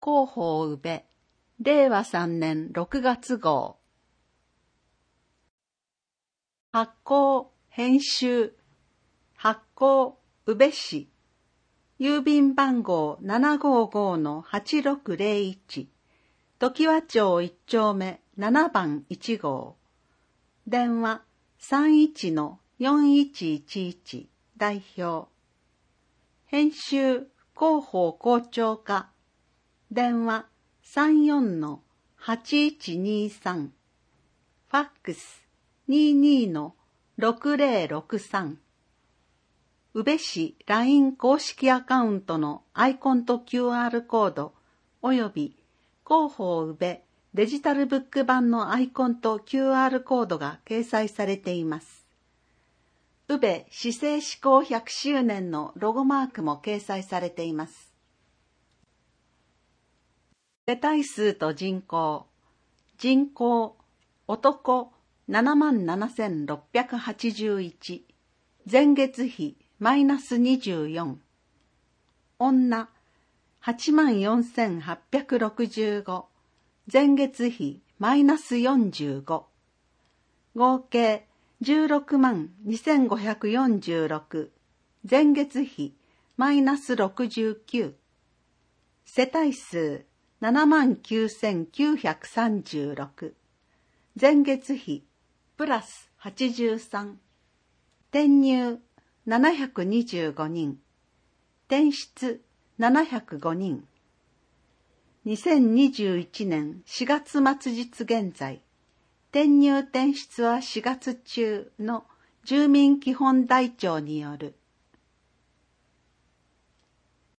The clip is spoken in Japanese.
広報宇部令和3年6月号。発行編集発行宇部市郵便番号 755-8601 常盤町1丁目7番1号電話 31-4111 代表編集広報校長課電話 34-8123 ファックス 22-6063 宇部市 LINE 公式アカウントのアイコンと QR コードおよび広報宇部デジタルブック版のアイコンと QR コードが掲載されています。宇部市政施行100周年のロゴマークも掲載されています。世帯数と人口男 77,681 前月比マイナス24女 84,865 前月比マイナス45合計162,546前月比マイナス69世帯数 79,936 前月比プラス83転入725人転出705人2021年4月末日現在転入転出は4月中の住民基本台帳による